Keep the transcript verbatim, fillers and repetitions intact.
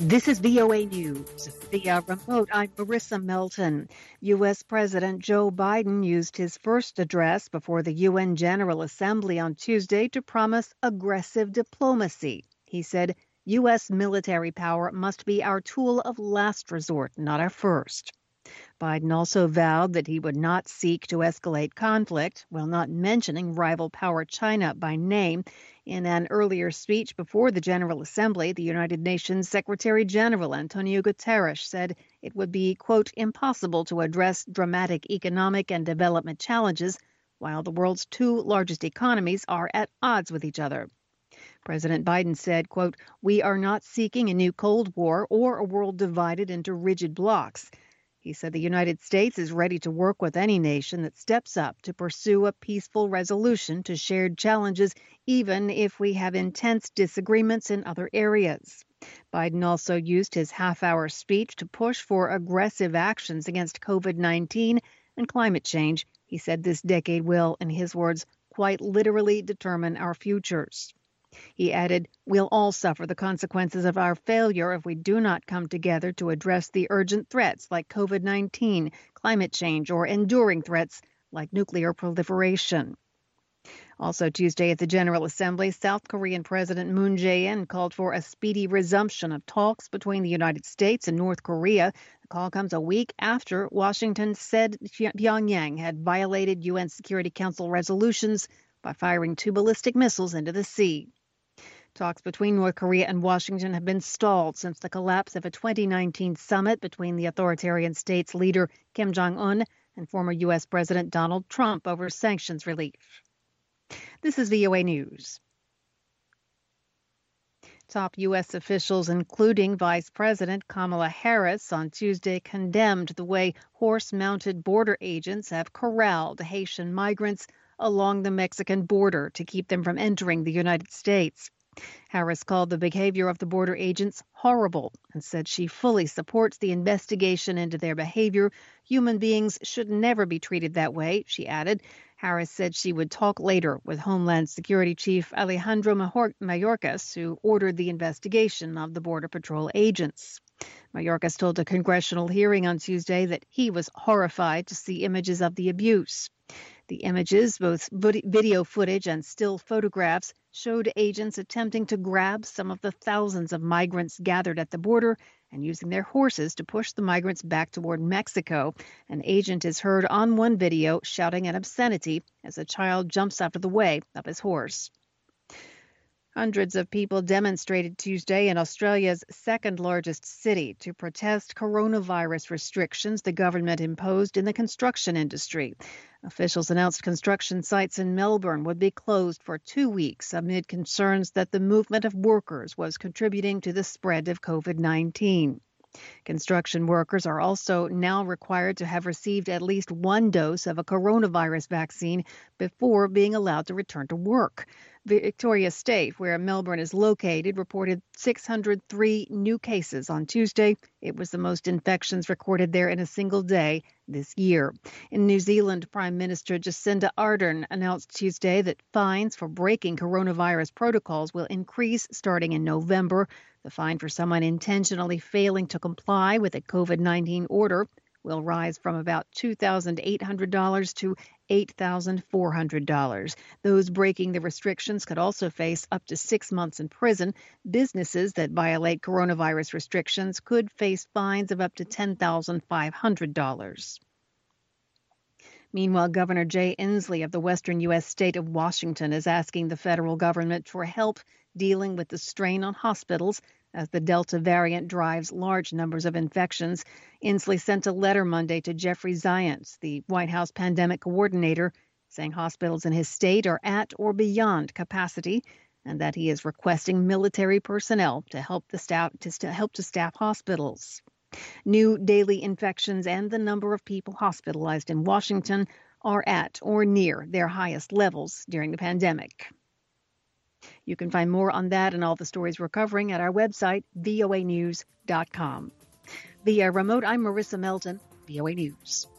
This is V O A News. Via remote, I'm Marissa Melton. U S. President Joe Biden used his first address before the U N General Assembly on Tuesday to promise aggressive diplomacy. He said, U S military power must be our tool of last resort, not our first. Biden also vowed that he would not seek to escalate conflict, while not mentioning rival power China by name. In an earlier speech before the General Assembly, the United Nations Secretary General Antonio Guterres said it would be, quote, impossible to address dramatic economic and development challenges while the world's two largest economies are at odds with each other. President Biden said, quote, we are not seeking a new Cold War or a world divided into rigid blocs. He said the United States is ready to work with any nation that steps up to pursue a peaceful resolution to shared challenges, even if we have intense disagreements in other areas. Biden also used his half-hour speech to push for aggressive actions against COVID nineteen and climate change. He said this decade will, in his words, quite literally determine our futures. He added, we'll all suffer the consequences of our failure if we do not come together to address the urgent threats like COVID nineteen, climate change, or enduring threats like nuclear proliferation. Also Tuesday at the General Assembly, South Korean President Moon Jae-in called for a speedy resumption of talks between the United States and North Korea. The call comes a week after Washington said Pyongyang had violated U N Security Council resolutions by firing two ballistic missiles into the sea. Talks between North Korea and Washington have been stalled since the collapse of a twenty nineteen summit between the authoritarian state's leader Kim Jong-un and former U S. President Donald Trump over sanctions relief. This is V O A News. Top U S officials, including Vice President Kamala Harris, on Tuesday condemned the way horse-mounted border agents have corralled Haitian migrants along the Mexican border to keep them from entering the United States. Harris called the behavior of the border agents horrible and said she fully supports the investigation into their behavior. Human beings should never be treated that way, she added. Harris said she would talk later with Homeland Security Chief Alejandro Mayorkas, who ordered the investigation of the Border Patrol agents. Mayorkas told a congressional hearing on Tuesday that he was horrified to see images of the abuse. The images, both video footage and still photographs, showed agents attempting to grab some of the thousands of migrants gathered at the border and using their horses to push the migrants back toward Mexico. An agent is heard on one video shouting an obscenity as a child jumps out of the way of his horse. Hundreds of people demonstrated Tuesday in Australia's second largest city to protest coronavirus restrictions the government imposed in the construction industry. Officials announced construction sites in Melbourne would be closed for two weeks amid concerns that the movement of workers was contributing to the spread of COVID nineteen. Construction workers are also now required to have received at least one dose of a coronavirus vaccine before being allowed to return to work. Victoria State, where Melbourne is located, reported six hundred three new cases on Tuesday. It was the most infections recorded there in a single day this year. In New Zealand, Prime Minister Jacinda Ardern announced Tuesday that fines for breaking coronavirus protocols will increase starting in November. The fine for someone intentionally failing to comply with a COVID nineteen order will rise from about two thousand eight hundred dollars to eight thousand four hundred dollars. Those breaking the restrictions could also face up to six months in prison. Businesses that violate coronavirus restrictions could face fines of up to ten thousand five hundred dollars. Meanwhile, Governor Jay Inslee of the western U S state of Washington is asking the federal government for help dealing with the strain on hospitals as the Delta variant drives large numbers of infections. Inslee sent a letter Monday to Jeffrey Zients, the White House pandemic coordinator, saying hospitals in his state are at or beyond capacity and that he is requesting military personnel to help the staff to help to staff hospitals. New daily infections and the number of people hospitalized in Washington are at or near their highest levels during the pandemic. You can find more on that and all the stories we're covering at our website, V O A news dot com. Via remote, I'm Marissa Melton, V O A News.